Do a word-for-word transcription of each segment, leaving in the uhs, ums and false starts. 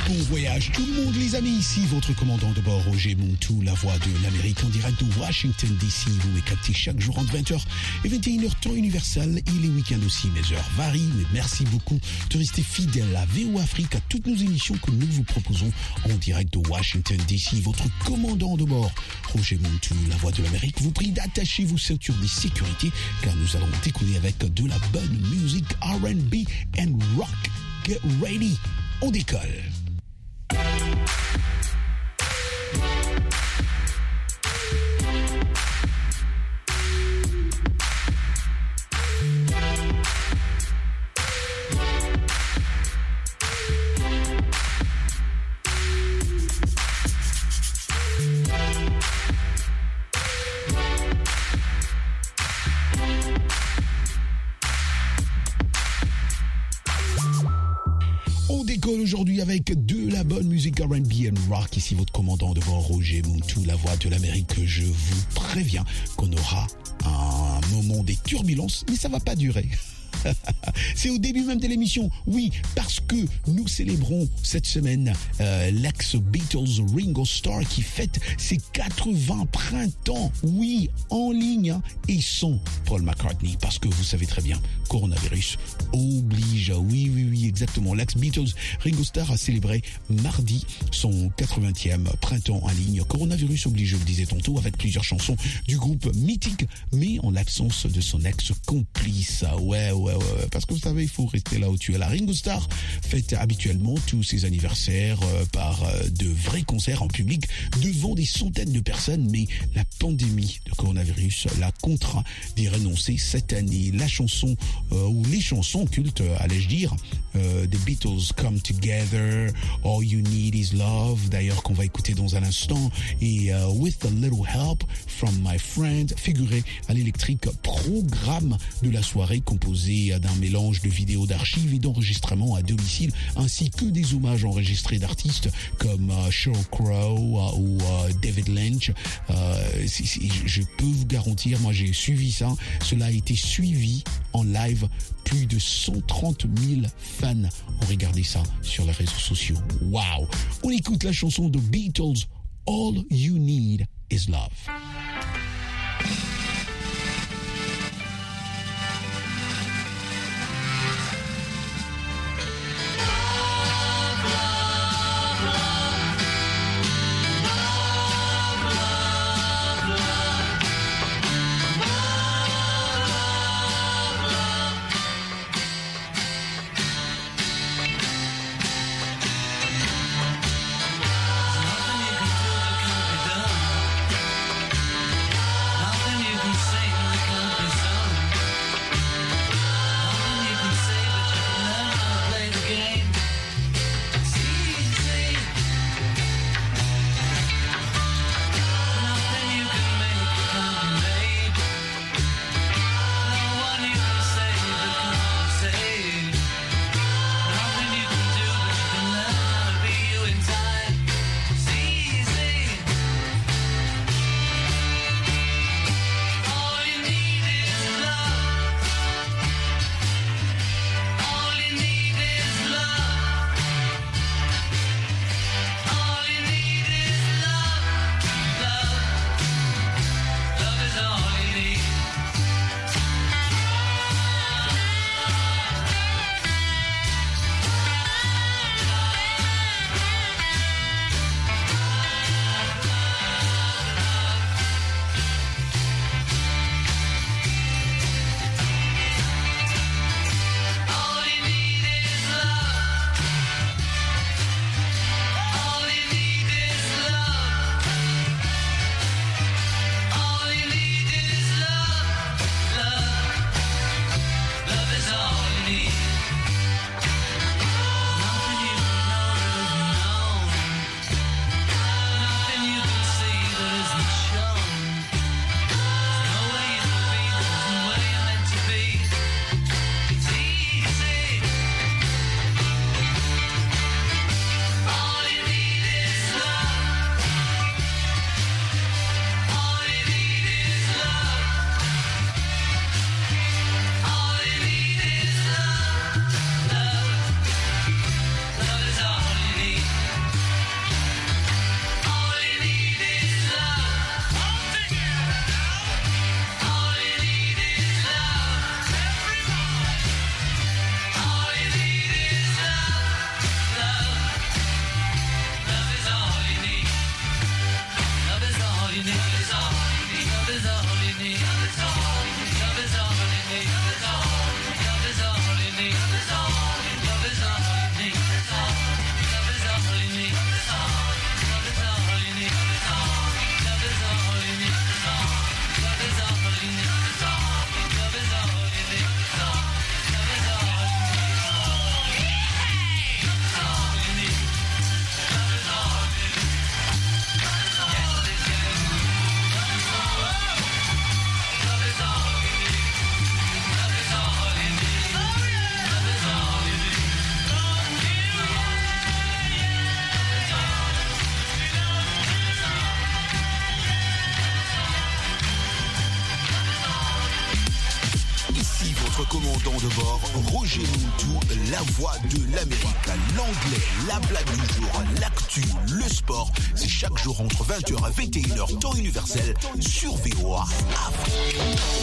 Bon voyage tout le monde les amis, ici votre commandant de bord Roger Montou, la voix de l'Amérique en direct de Washington D C. Vous me captez chaque jour entre vingt heures et vingt et une heures temps universel et les week-ends aussi. Mes heures varient, mais merci beaucoup de rester fidèle à V O Afrique, à toutes nos émissions que nous vous proposons en direct de Washington D C. Votre commandant de bord Roger Montou, la voix de l'Amérique, vous prie d'attacher vos ceintures de sécurité car nous allons décoller avec de la bonne musique R and B and rock. Get ready, on décolle. Aujourd'hui avec de la bonne musique R and B and rock. Ici votre commandant de bord Roger Montou, la voix de l'Amérique. Je vous préviens qu'on aura un moment des turbulences, mais ça va pas durer. C'est au début même de l'émission, oui, parce que nous célébrons cette semaine euh, l'ex-Beatles Ringo Starr qui fête ses quatre-vingts printemps, oui, en ligne, hein, et sans Paul McCartney, parce que vous savez très bien, coronavirus oblige, oui, oui, oui, exactement. L'ex-Beatles Ringo Starr a célébré mardi son quatre-vingtième printemps en ligne, coronavirus oblige, je le disais tantôt, avec plusieurs chansons du groupe mythique, mais en l'absence de son ex-complice, ouais, ouais, ouais, parce que vous savez, il faut rester là où tu es. La Ringo Starr fête habituellement tous ses anniversaires euh, par euh, de vrais concerts en public devant des centaines de personnes, mais la pandémie de coronavirus l'a contraint d'y renoncer cette année. La chanson, euh, ou les chansons cultes, allais-je dire, euh, The Beatles Come Together, All You Need Is Love, d'ailleurs qu'on va écouter dans un instant, et euh, With a Little Help from My Friend, figuré à l'électrique programme de la soirée composé d'un mélange de vidéos d'archives et d'enregistrements à domicile, ainsi que des hommages enregistrés d'artistes comme uh, Sheryl Crow uh, ou uh, David Lynch. Euh, c'est, c'est, je peux vous garantir, moi j'ai suivi ça, cela a été suivi en live. Plus de cent trente mille fans ont regardé ça sur les réseaux sociaux. Waouh! On écoute la chanson de Beatles, All You Need Is Love. Nothing you can do to keep me down. commandant de bord, Roger Muntu, la voix de l'Amérique, l'anglais, la blague du jour, l'actu, le sport. C'est chaque jour entre vingt heures et vingt et une heures, temps universel, sur V O A Afrique.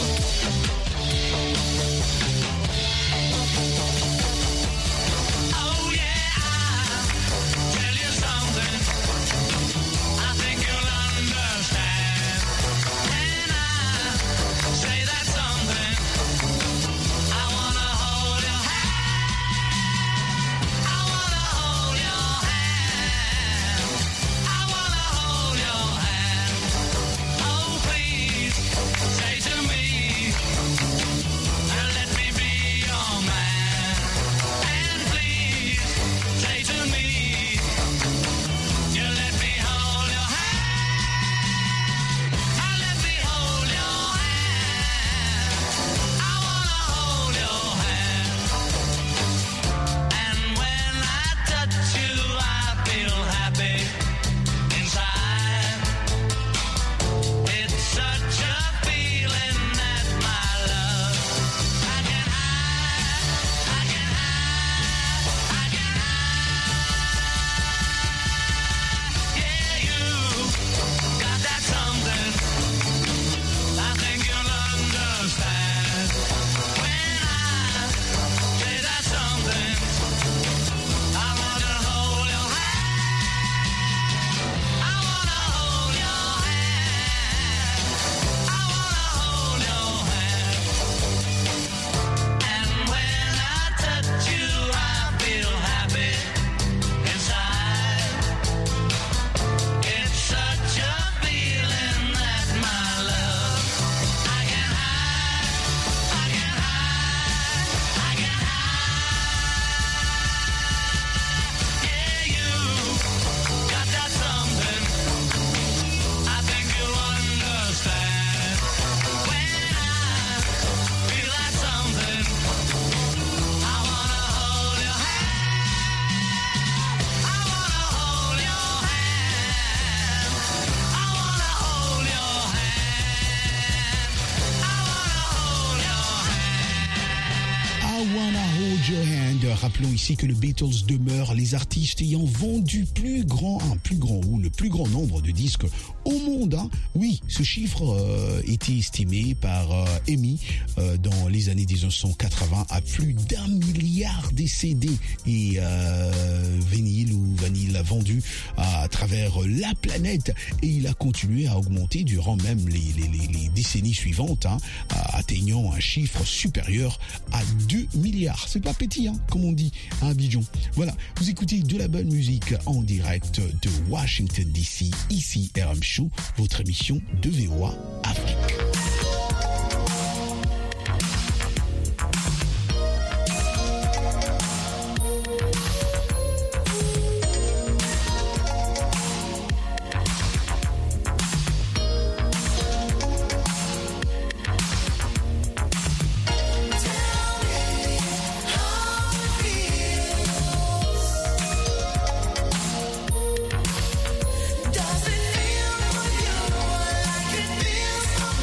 Rappelons ici que le Beatles demeure les artistes ayant vendu plus grand, un plus grand ou le plus grand nombre de disques au monde. Hein. Oui, ce chiffre euh, était estimé par euh, E M I euh, dans les années mille neuf cent quatre-vingts à plus d'un milliard de C D et euh, vinyle ou vanille vendu à, à travers la planète, et il a continué à augmenter durant même les, les, les, les décennies suivantes, hein, atteignant un chiffre supérieur à deux milliards. C'est pas petit, hein, comme on dit à Abidjan. Voilà, vous écoutez de la bonne musique en direct de Washington D C, ici R M Show, votre émission de V O A Afrique. Does it feel for you like it feels for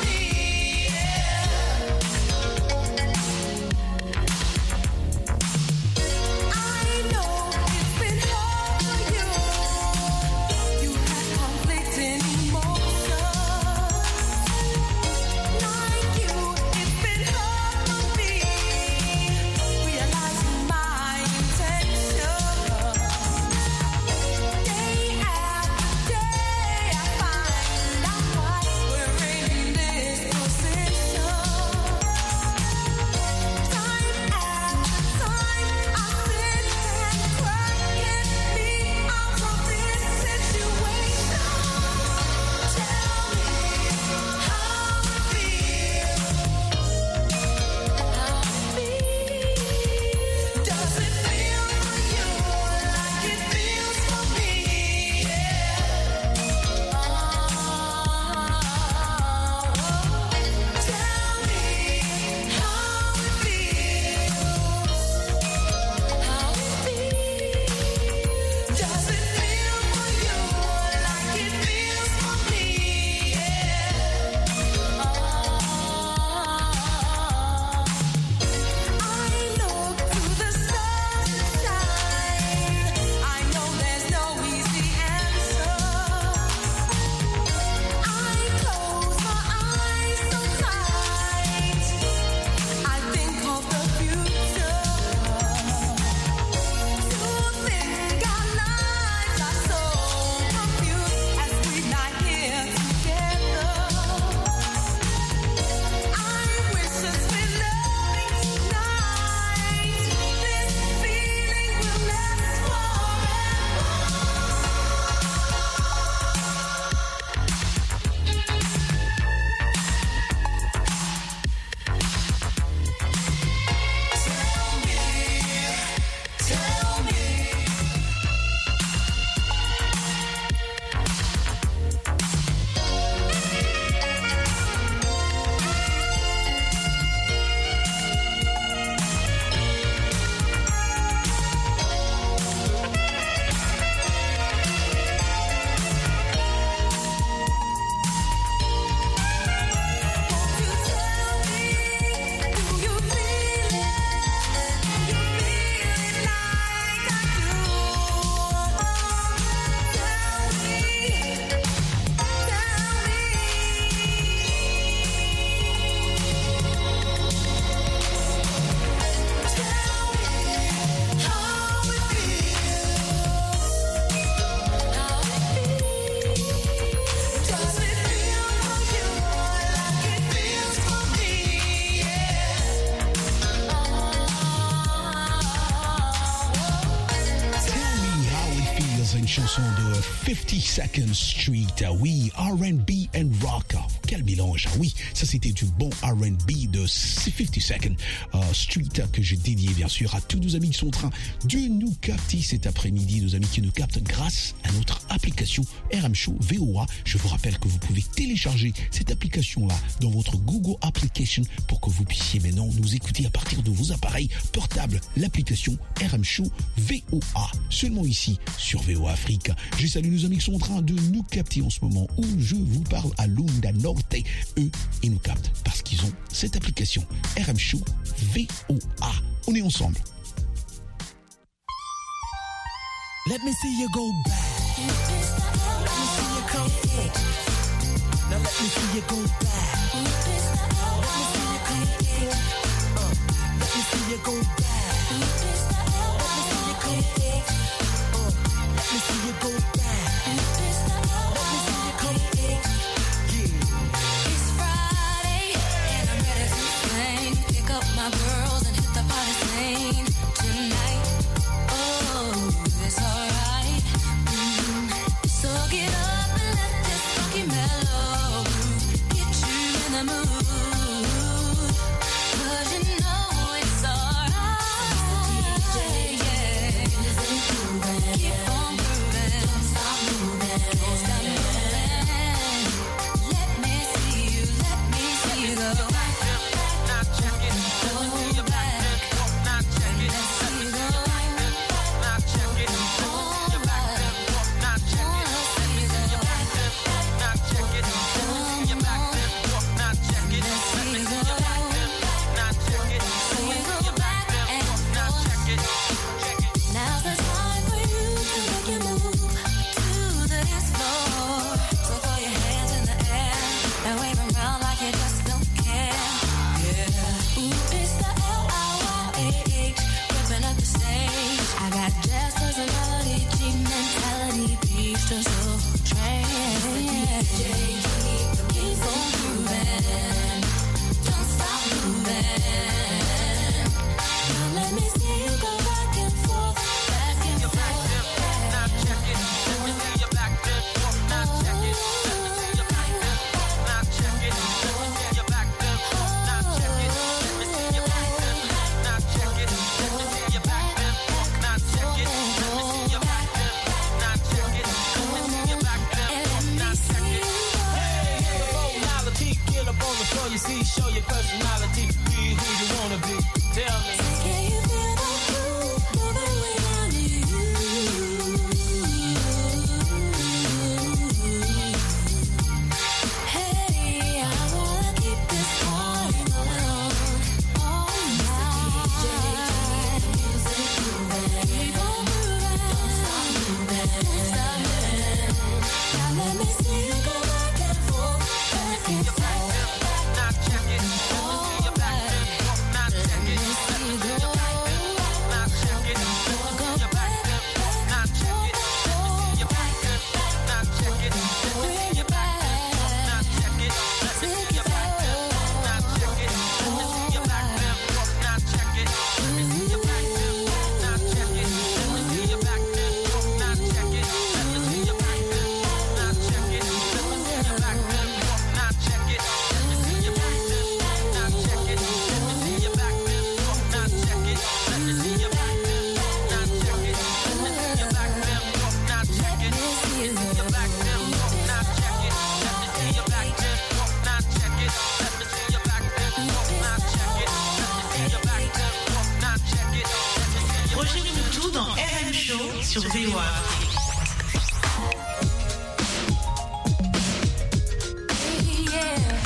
une chanson de fifty-second Street. Oui, R and B and rock. Quel mélange. Oui, ça c'était du bon R and B de fifty-second Street que j'ai dédié bien sûr à tous nos amis qui sont en train de nous capter cet après-midi, nos amis qui nous captent grâce à notre application R M Show V O A. Je vous rappelle que vous pouvez télécharger cette application-là dans votre Google Application pour que vous puissiez maintenant nous écouter à partir de vos appareils portables. L'application R M Show V O A, seulement ici sur V O A Afrique. Je salue nos amis qui sont en train de nous capter en ce moment où je vous parle à Lunda Norte. Eux, ils nous captent parce qu'ils ont cette application R M Show V O A. On est ensemble. Let me see you go back. Let me see you come forth. Now let me see you go back. Let me see you come forth. Uh, let me see you go back. Let me see you come forth. Uh, let me see you go back. Let me see you come forth. Yeah. It's Friday and I'm ready to sing. Pick up my girls and hit the party scene tonight. Oh, it's alright. Mm-hmm. So get up and let this funky mellow get you in the mood. 'Cause you know it's alright. Yeah. Keep on grooving. Don't stop moving. Don't stop moving. Let me see you. Let me see you go. Now check it. Let me see you back. Now check it. Let me see you back. Now check it. Let me see you back. Now check it. Let me see you back. Now check it. Let me see you back. Now check it. Let me see you back. Now check it. Let me see you back. Now check it. Check it. Now's the time for you to make your move to the dance floor. So throw your hands in the air and wave 'em around like you just don't care. Yeah. Ooh, it's the L I Y A H, whipping up the stage. I got jazz personality, G mentality, beach to soul train. Keep on grooving, don't stop moving. Now let me see you go back and forth, back and forth. Now check it. Let me see you back. Now check it. Let me see you back. Now check it. Let me see you back. Now check it. Let me see you back. Now check it. Let me see you back. Now check it. Let me see you back. Now check it. Let me see you back. Now check it. Hey, personality, get up on the floor. You see, show your personality. Be who you wanna be. Tell me. Can you feel the groove moving without you? Hey, I wanna keep this party going on all night. Keep on moving, don't stop moving, don't stop moving. Now let me see you go back and forth, back and forth. Now check it. Let me see you back. Now check it. Let me see you back. Now check it. Let me see you back. Now check it. Let me see you back. Now check it. Let me see you back. Now check it. Let me see you back. Now check it. Let me see you back. Now check it. Let me see you back. Now check it. Let me see you back. Now check it. Let me see you back. Now check it. Let me see you back. Now check it. Let me see you back. Now check it. Let me see you back. Now check it. Let me see you back. Now check it. Let me see you back. Now check it. Let me see you back. Now check it. Let me see you back. Now check it. Let me see you back. Now check it. Let me see you back. Now check it. Let me see you Roger Moutou dans R M Show sur V O A. Yeah.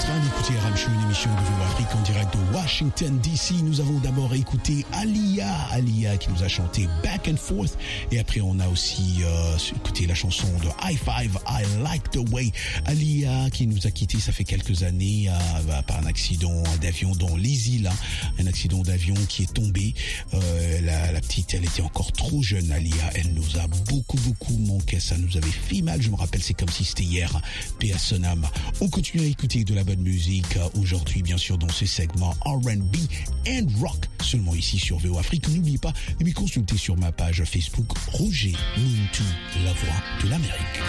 train d'écouter R M Show, une émission de V O Afrique en direct de Washington D C. Nous avons d'abord écouté Alia, Alia qui nous a chanté Back and Forth. Et après, on a aussi euh, écouté la chanson de High Five, I Like the Way. Alia qui nous a quittés, ça fait quelques années, euh, par un accident d'avion dans les îles. Hein. Un accident d'avion qui est tombé. Euh, la, la petite, elle était encore trop jeune, Alia. Elle nous a beaucoup, beaucoup manqué. Ça nous avait fait mal. Je me rappelle, c'est comme si c'était hier. Paix à son âme. On continue à écouter de la bonne musique aujourd'hui, bien sûr, dans ce segment R and B and Rock, seulement ici sur V O Afrique. N'oubliez pas de me consulter sur ma page Facebook Roger Muntu, la voix de l'Amérique.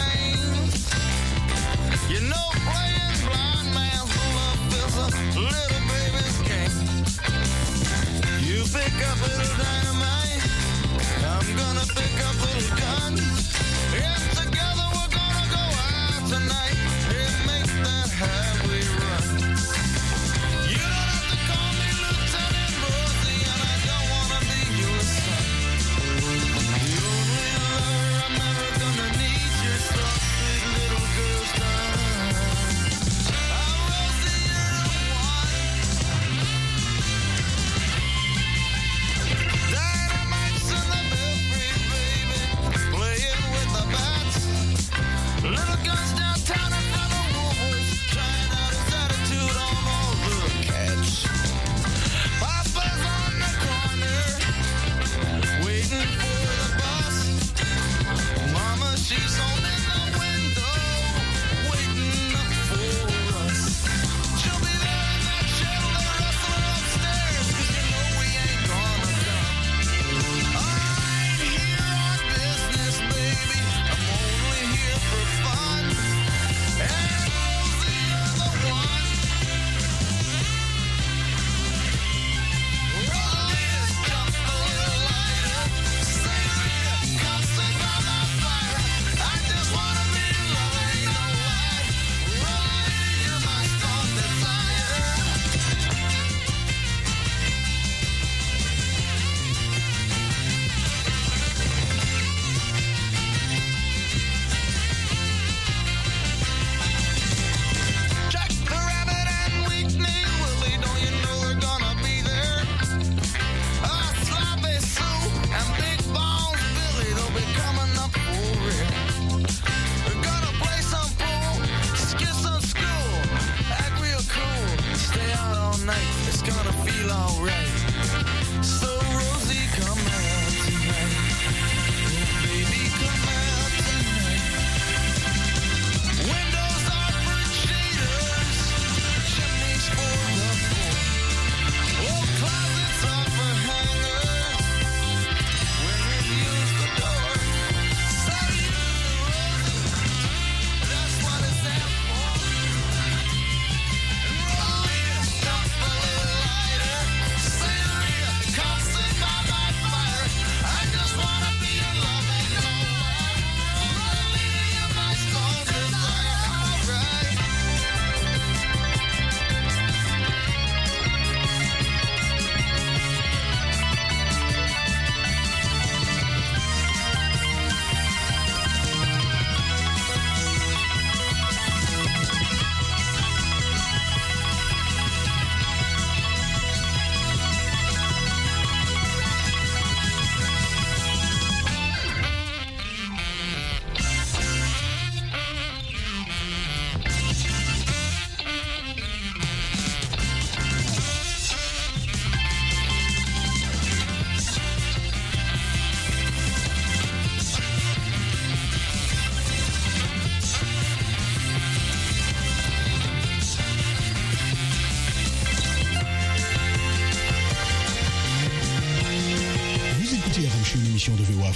You know, playing blind man's love is a little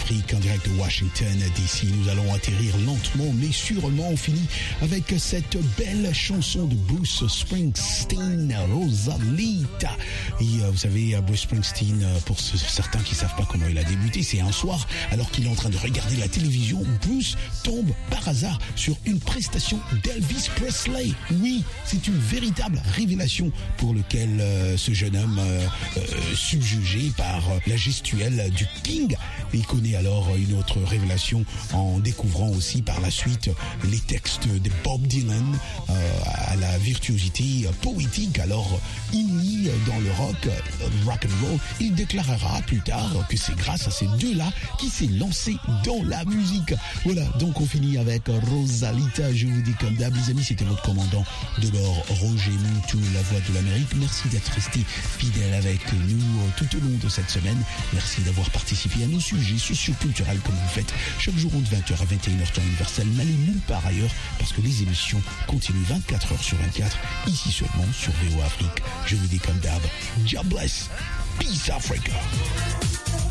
Afrique, en direct de Washington D C. Nous allons atterrir lentement mais sûrement. On finit avec cette belle chanson de Bruce Springsteen, Rosalita. Et euh, vous savez, Bruce Springsteen, pour ceux, certains qui ne savent pas comment il a débuté, c'est un soir, alors qu'il est en train de regarder la télévision, Bruce tombe par hasard sur une prestation d'Elvis Presley. Oui, c'est une véritable révélation pour lequel euh, ce jeune homme, euh, euh, subjugé par la gestuelle du King, il connaît alors une autre révélation en découvrant aussi par la suite les textes de Bob Dylan euh, à la virtuosité poétique alors inouïe dans le rock, euh, rock and roll. Il déclarera plus tard que c'est grâce à ces deux-là qu'il s'est lancé dans la musique. Voilà, donc on finit avec Rosalita. Je vous dis comme d'hab, les amis, c'était votre commandant de bord, Roger Muntou, la voix de l'Amérique. Merci d'être resté fidèle avec nous tout au long de cette semaine. Merci d'avoir participé à nos sujets socio-culturels comme vous faites chaque jour entre vingt heures à vingt et une heures temps universel. N'allez nulle part ailleurs parce que les émissions continuent vingt-quatre heures sur vingt-quatre, ici seulement sur V O Afrique. Je vous dis comme d'hab, God bless, peace Africa.